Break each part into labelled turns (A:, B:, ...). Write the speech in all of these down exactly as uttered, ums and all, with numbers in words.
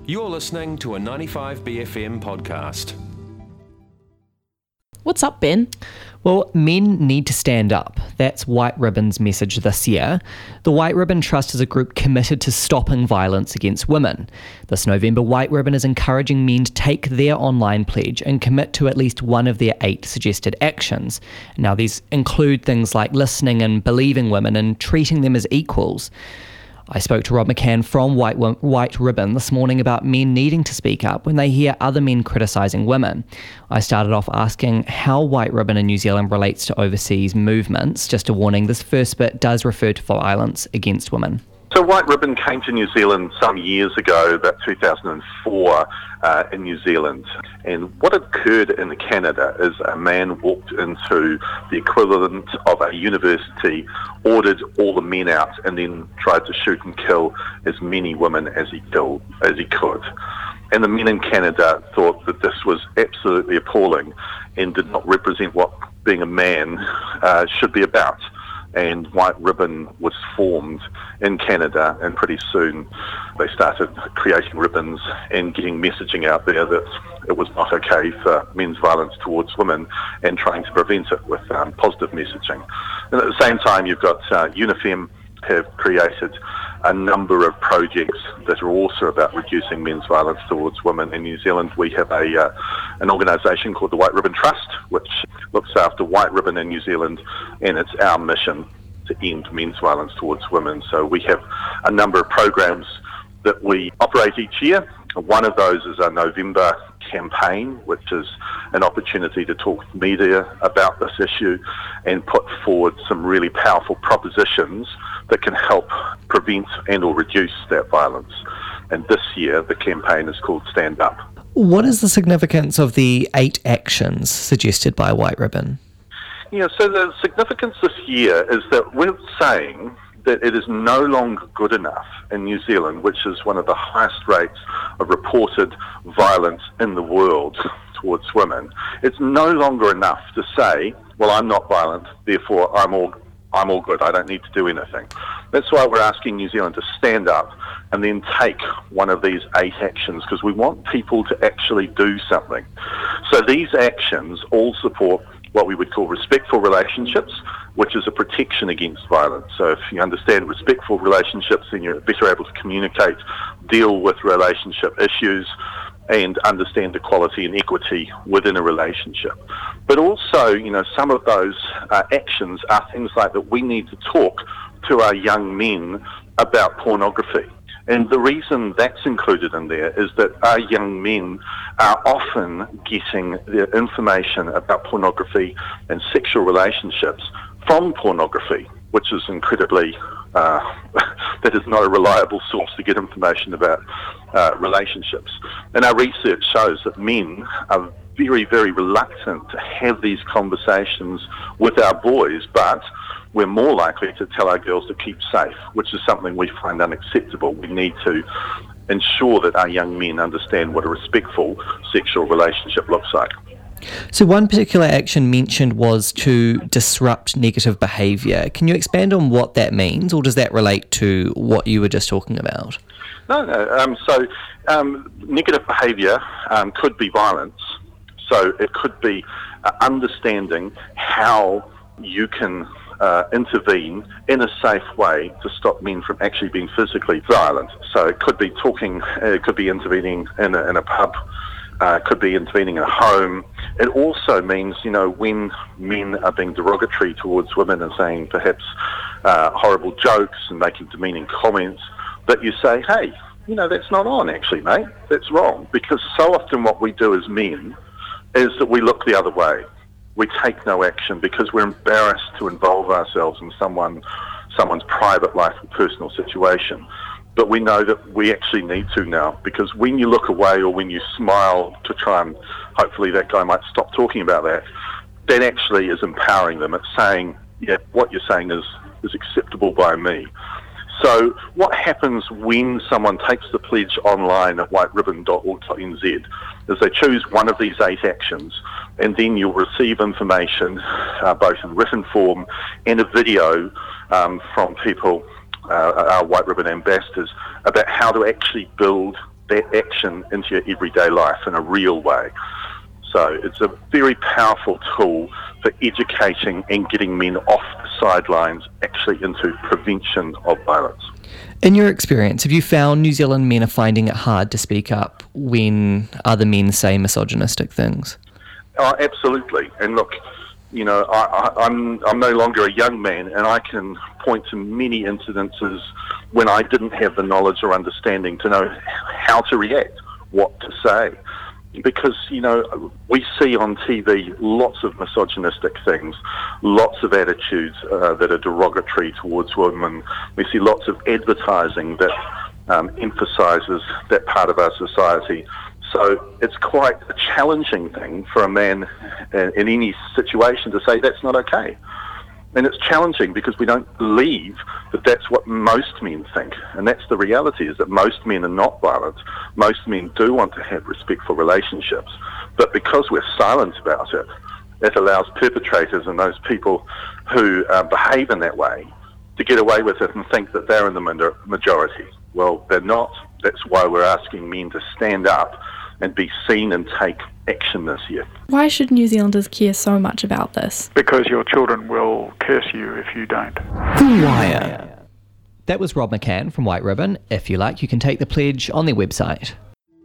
A: You're listening to a ninety-five B F M podcast.
B: What's up, Ben?
C: Well, men need to stand up. That's White Ribbon's message this year. The White Ribbon Trust is a group committed to stopping violence against women. This November, White Ribbon is encouraging men to take their online pledge and commit to at least one of their eight suggested actions. Now, these include things like listening and believing women and treating them as equals. I spoke to Rob McCann from White, White Ribbon this morning about men needing to speak up when they hear other men criticising women. I started off asking how White Ribbon in New Zealand relates to overseas movements. Just a warning, this first bit does refer to violence against women.
D: So White Ribbon came to New Zealand some years ago, about two thousand four uh, in New Zealand. And what occurred in Canada is a man walked into the equivalent of a university, ordered all the men out, and then tried to shoot and kill as many women as he killed, as he could. And the men in Canada thought that this was absolutely appalling and did not represent what being a man uh, should be about. And White Ribbon was formed in Canada, and pretty soon they started creating ribbons and getting messaging out there that it was not okay for men's violence towards women, and trying to prevent it with um, positive messaging. And at the same time, you've got uh, Unifem have created a number of projects that are also about reducing men's violence towards women. In New Zealand, we have a uh, an organisation called the White Ribbon Trust, which looks after White Ribbon in New Zealand, and it's our mission to end men's violence towards women. So we have a number of programs that we operate each year. One of those is our November campaign, which is an opportunity to talk to media about this issue and put forward some really powerful propositions that can help prevent and or reduce that violence. And this year, the campaign is called Stand Up.
C: What is the significance of the eight actions suggested by White Ribbon?
D: Yeah, so the significance this year is that we're saying that it is no longer good enough in New Zealand, which is one of the highest rates of reported violence in the world towards women. It's no longer enough to say, well, I'm not violent, therefore I'm all I'm all good, I don't need to do anything. That's why we're asking New Zealand to stand up and then take one of these eight actions, because we want people to actually do something. So these actions all support what we would call respectful relationships, which is a protection against violence. So if you understand respectful relationships, then you're better able to communicate, deal with relationship issues, and understand equality and equity within a relationship. But also, you know, some of those uh, actions are things like that we need to talk to our young men about pornography. And the reason that's included in there is that our young men are often getting their information about pornography and sexual relationships from pornography, which is incredibly, uh, that is not a reliable source to get information about uh, relationships. And our research shows that men are very, very reluctant to have these conversations with our boys, but we're more likely to tell our girls to keep safe, which is something we find unacceptable. We need to ensure that our young men understand what a respectful sexual relationship looks like.
C: So one particular action mentioned was to disrupt negative behaviour. Can you expand on what that means, or does that relate to what you were just talking about?
D: No, no. Um, so um, negative behaviour um, could be violence. So it could be uh, understanding how you can Uh, intervene in a safe way to stop men from actually being physically violent. So it could be talking, uh, it could be intervening in a, in a pub, uh, it could be intervening in a home. It also means, you know, when men are being derogatory towards women and saying perhaps uh, horrible jokes and making demeaning comments, that you say, hey, you know, that's not on actually, mate, that's wrong. Because so often what we do as men is that we look the other way. We take no action because we're embarrassed to involve ourselves in someone, someone's private life and personal situation. But we know that we actually need to now, because when you look away or when you smile to try and hopefully that guy might stop talking about that, that actually is empowering them. It's saying, yeah, what you're saying is, is acceptable by me. So what happens when someone takes the pledge online at white ribbon dot org dot n z is they choose one of these eight actions, and then you'll receive information, uh, both in written form and a video um, from people, uh, our White Ribbon ambassadors, about how to actually build that action into your everyday life in a real way. So it's a very powerful tool for educating and getting men off the sidelines actually into prevention of violence.
C: In your experience, have you found New Zealand men are finding it hard to speak up when other men say misogynistic things?
D: Oh, absolutely. And look, you know, I, I, I'm I'm no longer a young man, and I can point to many incidences when I didn't have the knowledge or understanding to know how to react, what to say. Because, you know, we see on T V lots of misogynistic things, lots of attitudes uh, that are derogatory towards women. We see lots of advertising that um, emphasises that part of our society. So it's quite a challenging thing for a man in, in any situation to say that's not okay. And it's challenging because we don't believe that that's what most men think. And that's the reality, is that most men are not violent. Most men do want to have respectful relationships. But because we're silent about it, it allows perpetrators and those people who uh, behave in that way to get away with it and think that they're in the majority. Well, they're not. That's why we're asking men to stand up and be seen and take action this year.
B: Why should New Zealanders care so much about this?
E: Because your children will curse you if you don't.
C: The Wire. That was Rob McCann from White Ribbon. If you like, you can take the pledge on their website.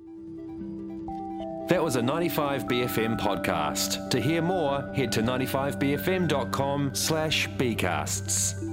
A: That was a ninety-five B F M podcast. To hear more, head to ninety-five b f m dot com slash bcasts.